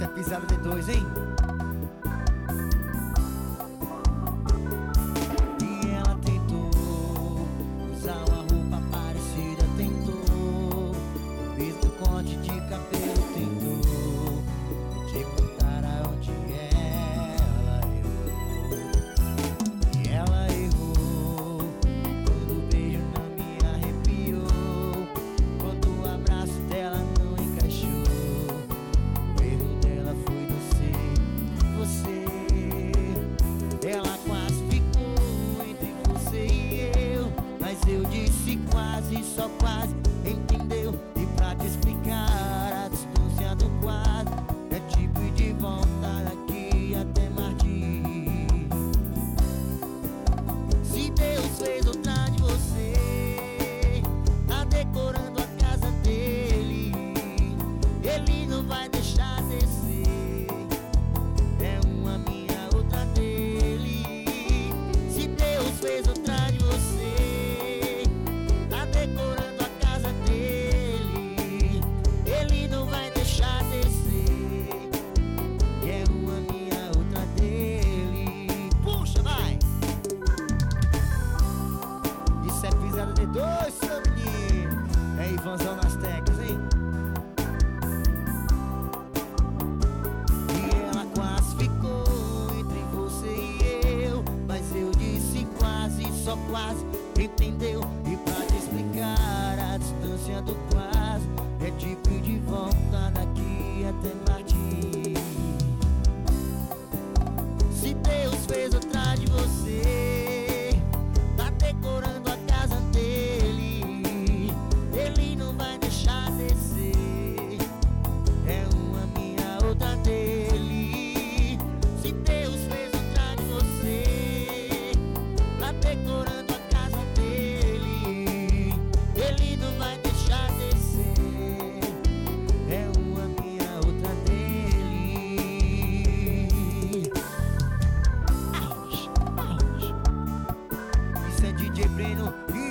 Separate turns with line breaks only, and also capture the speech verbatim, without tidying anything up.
Isso é pisada de dois, hein? E ela tentou usar uma roupa parecida, tentou o mesmo corte de cabelo, tentou te contar aonde ela errou. E ela errou quando o beijo não me arrepiou, quando o abraço dela não encaixou. O erro dela foi você, você. Ela quase ficou entre você e eu, mas eu disse quase, só quase, entendeu? E pra te explicar, a distância do quase é tipo ir de volta daqui até Marte. Se Deus fez outra de você, tá decorando a casa dele, ele não vai deixar descer. É uma minha, outra dele. Se Deus fez outra de você, tá decorando a casa dele, ele não vai deixar descer. É uma minha, outra dele. Puxa, vai! Isso é pisada de dois, seu menino. É Ivanzão nas teclas, hein? E ela quase ficou entre você e eu, mas eu disse quase, só quase, entendeu? E pra te explicar, a distância do quase é tipo ir de volta daqui até Marte. Se Deus fez outra de você, tá decorando a casa dele, ele não vai deixar descer. É uma minha, outra dele. Se Deus fez outra de você, tá decorando a casa dele, ele não vai deixar descer. É uma minha, outra dele. Ouch, ouch. Isso é D J Breno e